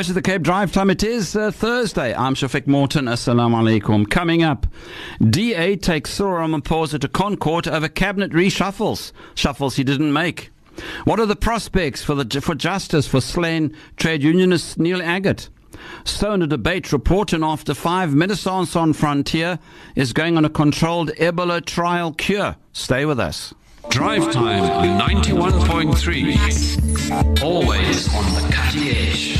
Voice of the Cape Drive time. It is Thursday. I'm Shafiq Morton. Assalamu alaikum. Coming up, DA takes Cyril Ramaphosa to Concourt over cabinet reshuffles. Shuffles he didn't make. What are the prospects for justice for slain trade unionist Neil Agate? Stoner debate reporting after 5 Medecins Sans Frontier is going on a controlled Ebola trial cure. Stay with us. Drive time 91.3. Always on the cutting edge.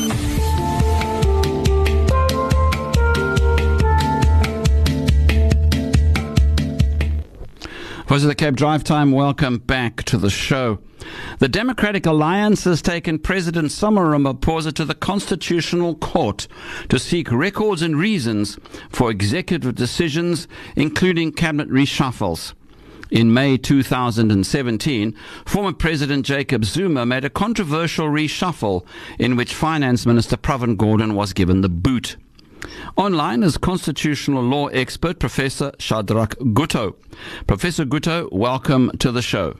Voice of the Cape Drive time. Welcome back to the show. The Democratic Alliance has taken President Cyril Ramaphosa to the Constitutional Court to seek records and reasons for executive decisions, including cabinet reshuffles. In May 2017, former President Jacob Zuma made a controversial reshuffle in which Finance Minister Pravin Gordhan was given the boot. Online is constitutional law expert Professor Shadrach Gutto. Professor Gutto, welcome to the show.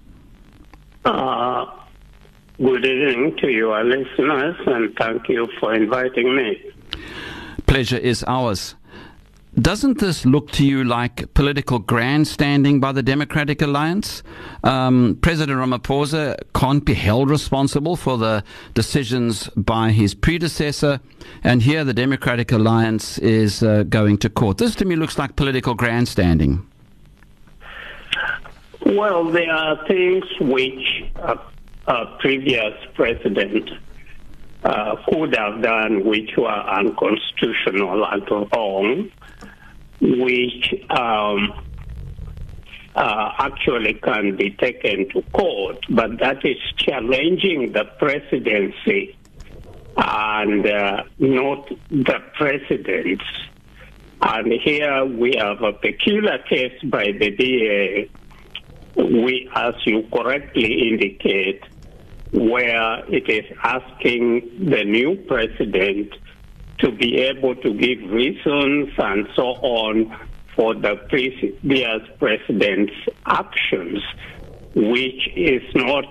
Good evening to your listeners, and thank you for inviting me. Pleasure is ours. Doesn't this look to you like political grandstanding by the Democratic Alliance? President Ramaphosa can't be held responsible for the decisions by his predecessor, and here the Democratic Alliance is going to court. This to me looks like political grandstanding. Well, there are things which a previous president could have done which were unconstitutional and wrong, which actually can be taken to court, but that is challenging the presidency and not the presidents. And here we have a peculiar case by the DA, as you correctly indicate, where it is asking the new president to be able to give reasons and so on for the previous president's actions, which is not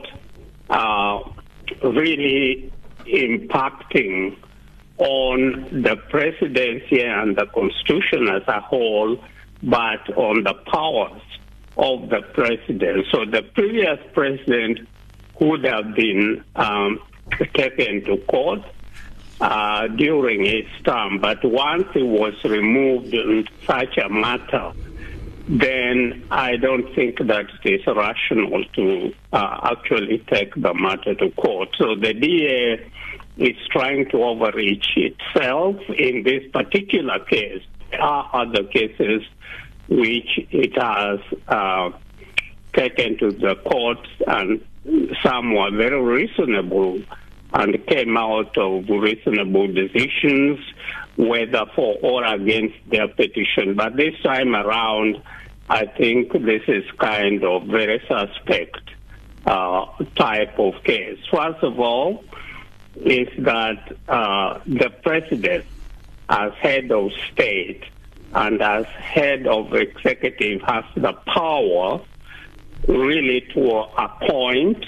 really impacting on the presidency and the Constitution as a whole, but on the powers of the president. So the previous president could have been taken to court during his term, but once he was removed in such a matter, then I don't think that it is rational to actually take the matter to court. So the DA is trying to overreach itself in this particular case. There are other cases which it has taken to the courts, and some were very reasonable and came out of reasonable decisions, whether for or against their petition. But this time around, I think this is kind of very suspect type of case. First of all, is that the president, as head of state and as head of executive, has the power really to appoint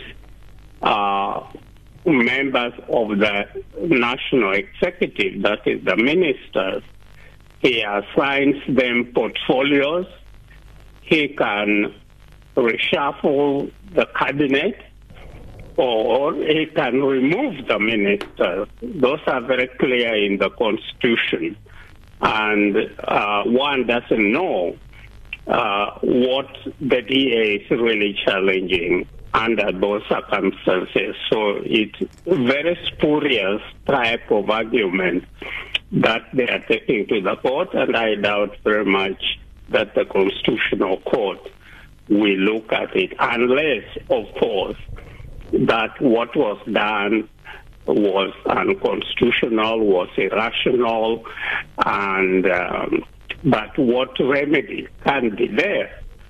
members of the national executive, that is the ministers. He assigns them portfolios. He can reshuffle the cabinet, or he can remove the ministers. Those are very clear in the Constitution. And one doesn't know what the DA is really challenging under those circumstances. So it's a very spurious type of argument that they are taking to the court, and I doubt very much that the Constitutional Court will look at it, unless, of course, that what was done was unconstitutional, was irrational, and but what remedy can be there?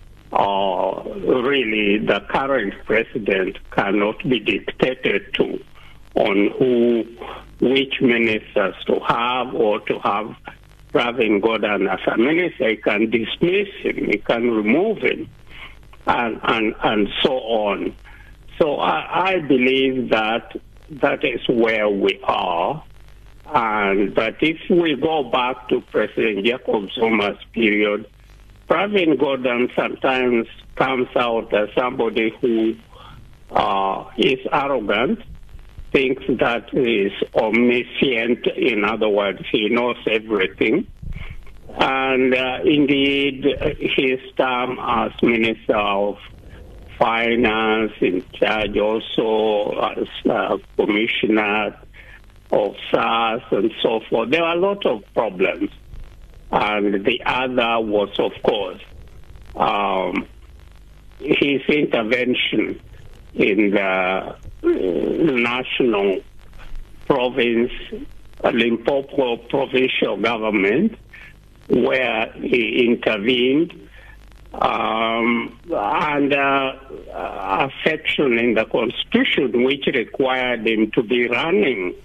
Really, the current president cannot be dictated to on which ministers to have or to have Pravin Gordhan as a minister. He can dismiss him, he can remove him, and so on. So I believe that that is where we are. But if we go back to President Jacob Zuma's period, Pravin Gordhan sometimes comes out as somebody who is arrogant, thinks that he is omniscient. In other words, he knows everything. And indeed, his term as Minister of Finance, in charge also as Commissioner of SARS and so forth, there were a lot of problems. And the other was, of course, his intervention in the national province, Limpopo provincial government, where he intervened, and a section in the Constitution which required him to be running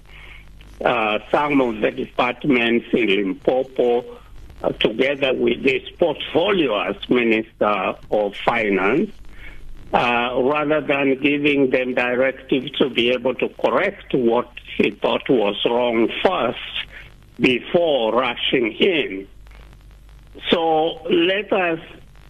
some of the departments in Limpopo together with his portfolio as Minister of Finance, rather than giving them directives to be able to correct what he thought was wrong first before rushing in. So let us,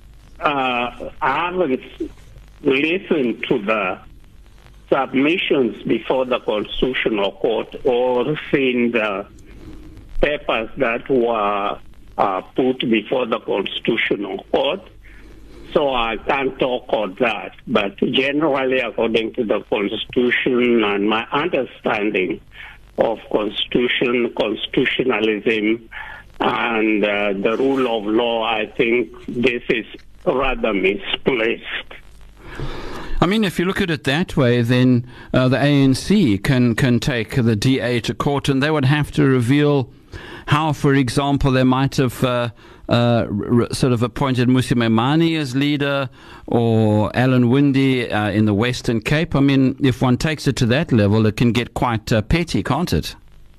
I haven't listened to the submissions before the Constitutional Court or seen the papers that were put before the Constitutional Court, so I can't talk on that. But generally, according to the Constitution and my understanding of Constitution, constitutionalism, and the rule of law, I think this is rather misplaced. I mean, if you look at it that way, then the ANC can take the DA to court, and they would have to reveal how, for example, they might have sort of appointed Mmusi Maimane as leader, or Alan Winde in the Western Cape. I mean, if one takes it to that level, it can get quite petty, can't it?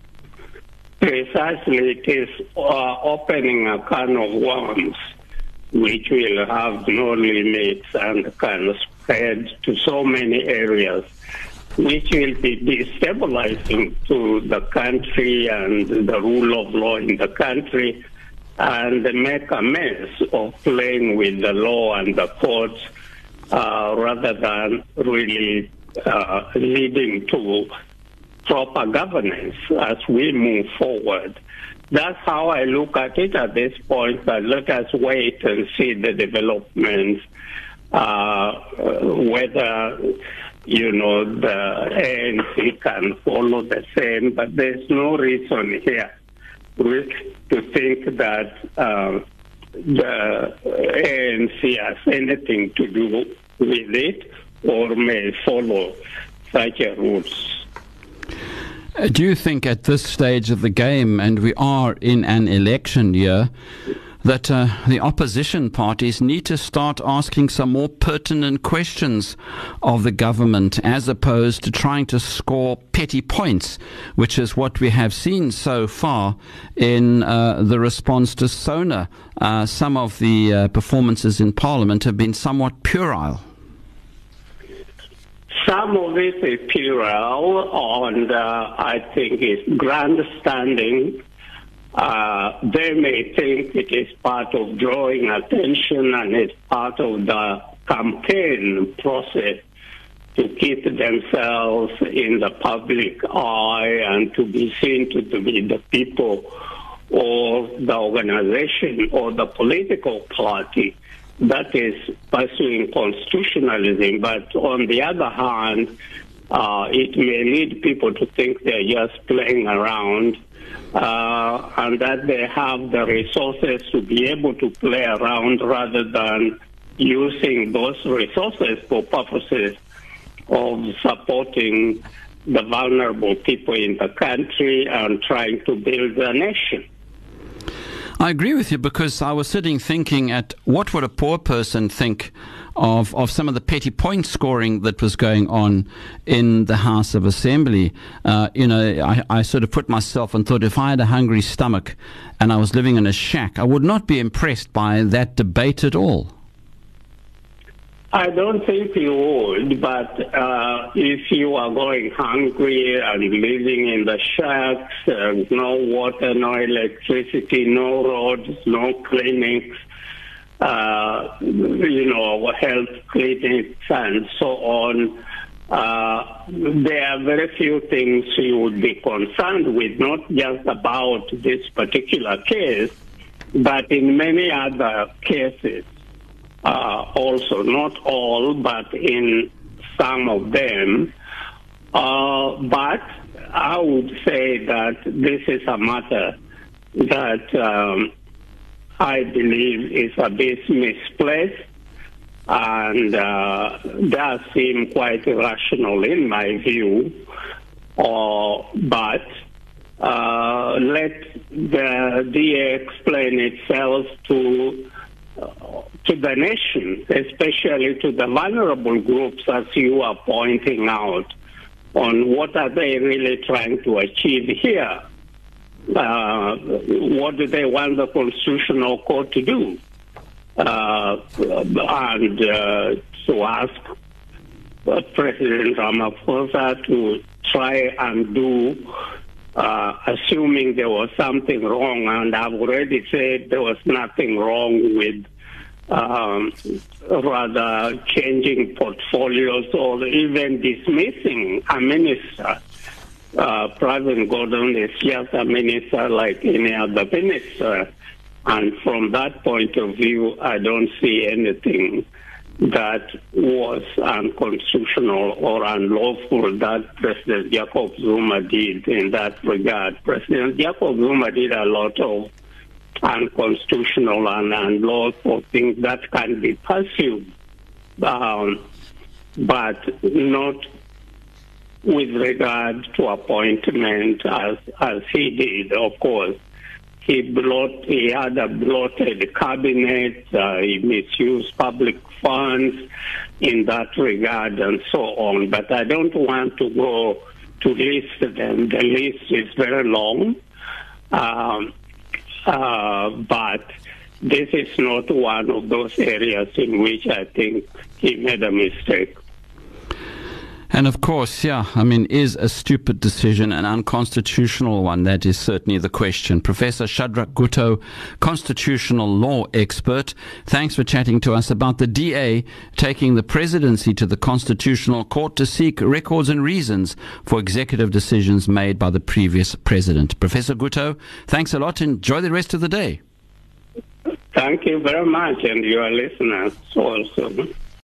Precisely, it is opening a can of worms, which will have no limits and can spread to so many areas, which will be destabilizing to the country and the rule of law in the country, and make a mess of playing with the law and the courts rather than really leading to proper governance as we move forward. That's how I look at it at this point, but let us wait and see the developments, whether, the ANC can follow the same, but there's no reason here to think that the ANC has anything to do with it or may follow such a rules. Do you think at this stage of the game, and we are in an election year, that the opposition parties need to start asking some more pertinent questions of the government, as opposed to trying to score petty points, which is what we have seen so far in the response to SONA? Some of the performances in Parliament have been somewhat puerile. Some of it is puerile, and I think it's grandstanding. They may think it is part of drawing attention and it's part of the campaign process to keep themselves in the public eye and to be seen to be the people or the organization or the political party that is pursuing constitutionalism. But on the other hand, it may lead people to think they're just playing around, and that they have the resources to be able to play around rather than using those resources for purposes of supporting the vulnerable people in the country and trying to build a nation. I agree with you, because I was sitting thinking at what would a poor person think of some of the petty point scoring that was going on in the House of Assembly. I sort of put myself and thought, if I had a hungry stomach and I was living in a shack, I would not be impressed by that debate at all. I don't think you would, but if you are going hungry and living in the shacks, no water, no electricity, no roads, no clinics, health clinics and so on, there are very few things you would be concerned with, not just about this particular case, but in many other cases. Also, not all, but in some of them. But I would say that this is a matter that I believe is a bit misplaced and does seem quite irrational in my view. But let the DA explain itself to the nation, especially to the vulnerable groups, as you are pointing out, on what are they really trying to achieve here. What do they want the Constitutional Court to do? And to ask President Ramaphosa to try and do, assuming there was something wrong, and I've already said there was nothing wrong with rather changing portfolios or even dismissing a minister. President Gordon is just a minister like any other minister. And from that point of view, I don't see anything that was unconstitutional or unlawful that President Jacob Zuma did in that regard. President Jacob Zuma did a lot of unconstitutional and unlawful things that can be pursued, but not with regard to appointment as he did, of course. He had a bloated cabinet, he misused public funds in that regard and so on. But I don't want to go to list them. The list is very long. But this is not one of those areas in which I think he made a mistake. And of course, is a stupid decision an unconstitutional one? That is certainly the question. Professor Shadrack Gutto, constitutional law expert, thanks for chatting to us about the DA taking the presidency to the Constitutional Court to seek records and reasons for executive decisions made by the previous president. Professor Gutto, thanks a lot. Enjoy the rest of the day. Thank you very much, and your listeners also.